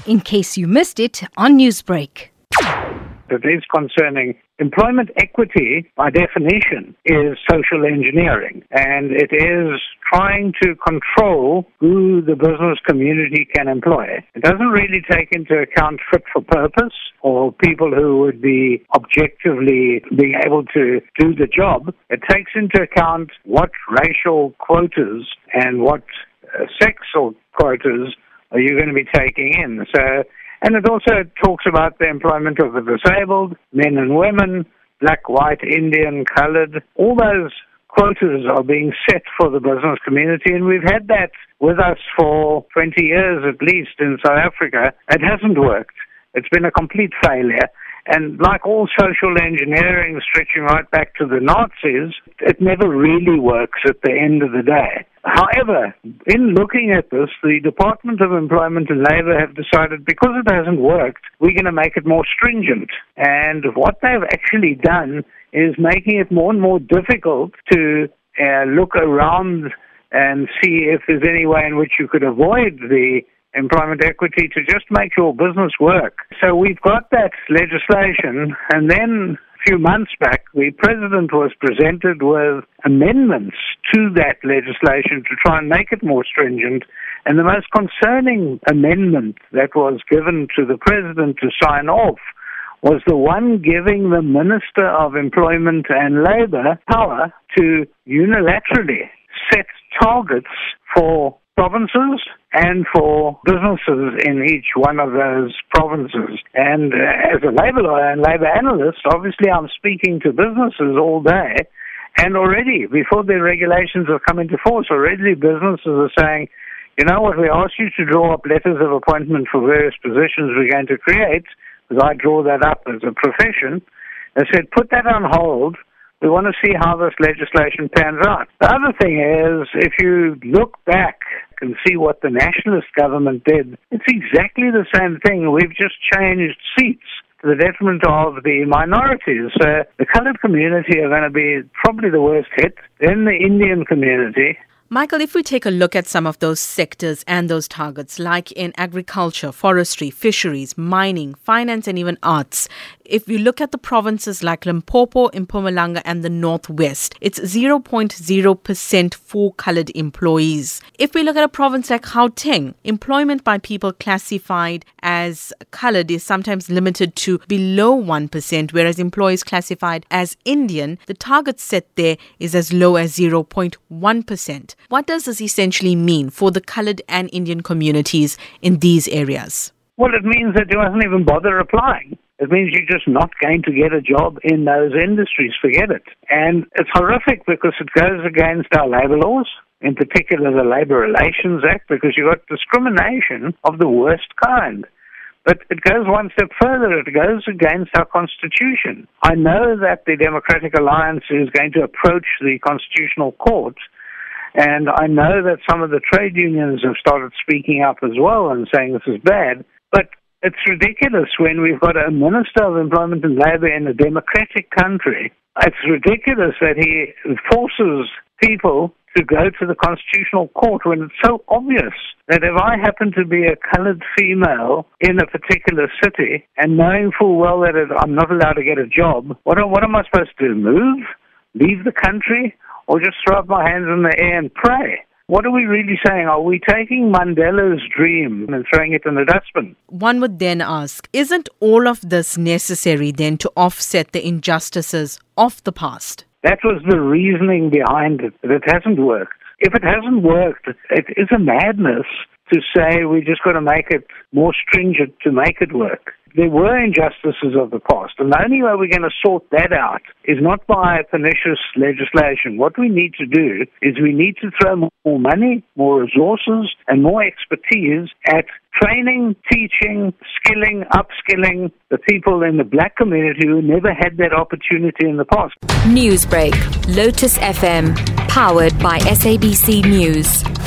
in case you missed it on Newsbreak. It is concerning employment equity, by definition, is social engineering, and it is trying to control who the business community can employ. It doesn't really take into account fit for purpose or people who would be objectively being able to do the job. It takes into account what racial quotas and what sexual quotas are you going to be taking in. And it also talks about the employment of the disabled, men and women, black, white, Indian, colored. All those quotas are being set for the business community, and we've had that with us for 20 years at least in South Africa. It hasn't worked. It's been a complete failure. And like all social engineering stretching right back to the Nazis, it never really works at the end of the day. However, in looking at this, the Department of Employment and Labour have decided because it hasn't worked, we're going to make it more stringent. And what they've actually done is making it more and more difficult to look around and see if there's any way in which you could avoid the employment equity to just make your business work. So we've got that legislation, and then a few months back, the President was presented with amendments to that legislation to try and make it more stringent. And the most concerning amendment that was given to the President to sign off was the one giving the Minister of Employment and Labour power to unilaterally set targets for provinces and for businesses in each one of those provinces. And as a labour lawyer and labour analyst, obviously I'm speaking to businesses all day, and already, before the regulations have come into force, already businesses are saying, you know what, we asked you to draw up letters of appointment for various positions we're going to create, because I draw that up as a profession. They said, put that on hold. We want to see how this legislation pans out. The other thing is, if you look back and see what the nationalist government did, it's exactly the same thing. We've just changed seats to the detriment of the minorities. The coloured community are going to be probably the worst hit, then the Indian community. Michael, if we take a look at some of those sectors and those targets, like in agriculture, forestry, fisheries, mining, finance, and even arts, if you look at the provinces like Limpopo, Mpumalanga, and the Northwest, it's 0.0% for coloured employees. If we look at a province like Gauteng, employment by people classified as coloured is sometimes limited to below 1%, whereas employees classified as Indian, the target set there is as low as 0.1%. What does this essentially mean for the coloured and Indian communities in these areas? Well, it means that you mustn't even bother applying. It means you're just not going to get a job in those industries. Forget it. And it's horrific because it goes against our labour laws, in particular the Labour Relations Act, because you've got discrimination of the worst kind. But it goes one step further. It goes against our Constitution. I know that the Democratic Alliance is going to approach the Constitutional Court, and I know that some of the trade unions have started speaking up as well and saying this is bad. But it's ridiculous when we've got a Minister of Employment and Labour in a democratic country. It's ridiculous that he forces people to go to the Constitutional Court when it's so obvious that if I happen to be a coloured female in a particular city and knowing full well that I'm not allowed to get a job, what am I supposed to do? Move? Leave the country? Or just throw up my hands in the air and pray? What are we really saying? Are we taking Mandela's dream and throwing it in the dustbin? One would then ask, isn't all of this necessary then to offset the injustices of the past? That was the reasoning behind it, but it hasn't worked. If it hasn't worked, it is a madness to say we just got to make it more stringent to make it work. There were injustices of the past, and the only way we're going to sort that out is not by pernicious legislation. What we need to do is we need to throw more money, more resources, and more expertise at training, teaching, skilling, upskilling the people in the black community who never had that opportunity in the past. Newsbreak, Lotus FM, powered by SABC News.